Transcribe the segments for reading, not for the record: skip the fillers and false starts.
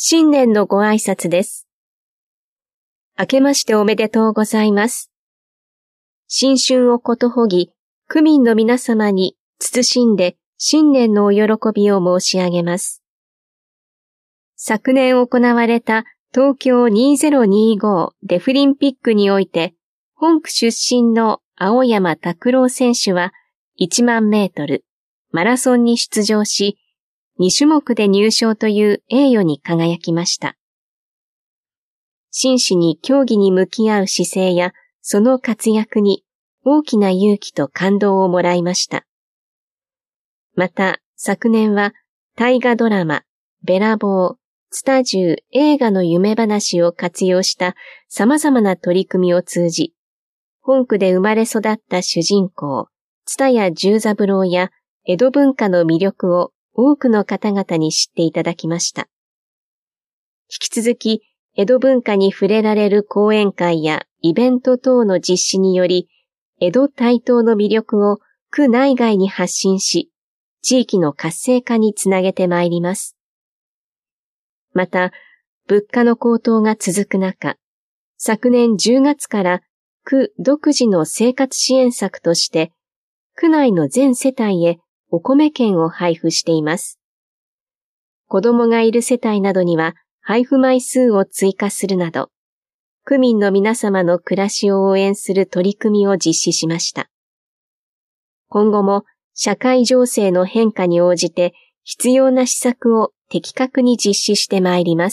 新年のご挨拶です。明けましておめでとうございます。新春をことほぎ、区民の皆様に謹んで新年のお喜びを申し上げます。昨年行われた東京2025デフリンピックにおいて、本区出身の青山拓郎選手は1万メートルマラソンに出場し、2種目で入賞という栄誉に輝きました。真摯に競技に向き合う姿勢やその活躍に大きな勇気と感動をもらいました。また昨年は大河ドラマ、べらぼう、ツタジュー映画の夢話を活用した様々な取り組みを通じ、本区で生まれ育った主人公、蔦屋十三郎や江戸文化の魅力を多くの方々に知っていただきました。引き続き、江戸文化に触れられる講演会やイベント等の実施により、江戸台東の魅力を区内外に発信し、地域の活性化につなげてまいります。また、物価の高騰が続く中、昨年10月から区独自の生活支援策として、区内の全世帯へお米券を配布しています。子供がいる世帯などには配布枚数を追加するなど、区民の皆様の暮らしを応援する取り組みを実施しました。今後も社会情勢の変化に応じて必要な施策を的確に実施してまいります。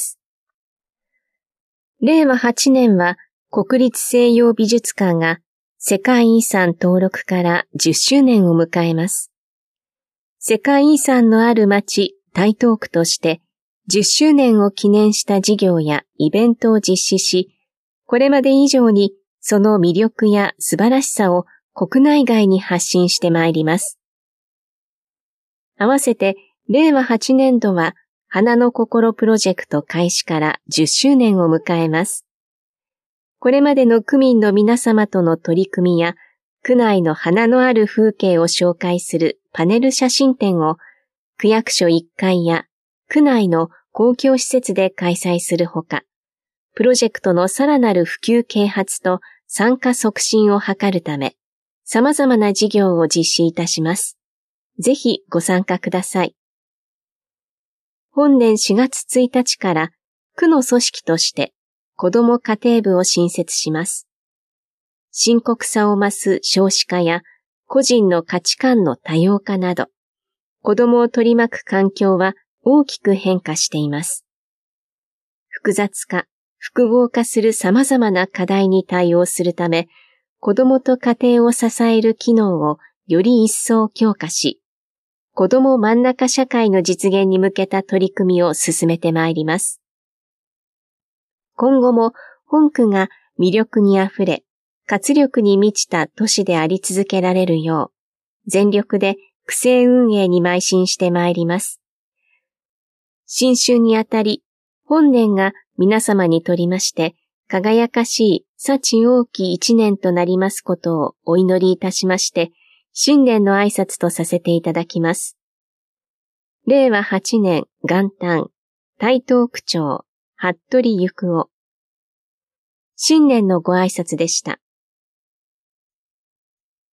令和8年は国立西洋美術館が世界遺産登録から10周年を迎えます。世界遺産のある町、台東区として10周年を記念した事業やイベントを実施し、これまで以上にその魅力や素晴らしさを国内外に発信してまいります。合わせて令和8年度は花の心プロジェクト開始から10周年を迎えます。これまでの区民の皆様との取り組みや区内の花のある風景を紹介するパネル写真展を区役所1階や区内の公共施設で開催するほか、プロジェクトのさらなる普及啓発と参加促進を図るため、様々な事業を実施いたします。ぜひご参加ください。本年4月1日から区の組織として子ども家庭部を新設します。深刻さを増す少子化や個人の価値観の多様化など、子どもを取り巻く環境は大きく変化しています。複雑化、複合化する様々な課題に対応するため、子どもと家庭を支える機能をより一層強化し、子ども真ん中社会の実現に向けた取り組みを進めてまいります。今後も本区が魅力にあふれ、活力に満ちた都市であり続けられるよう、全力で区政運営に邁進してまいります。新春にあたり、本年が皆様にとりまして、輝かしい幸多き一年となりますことをお祈りいたしまして、新年の挨拶とさせていただきます。令和8年元旦、台東区長、服部幸夫。新年のご挨拶でした。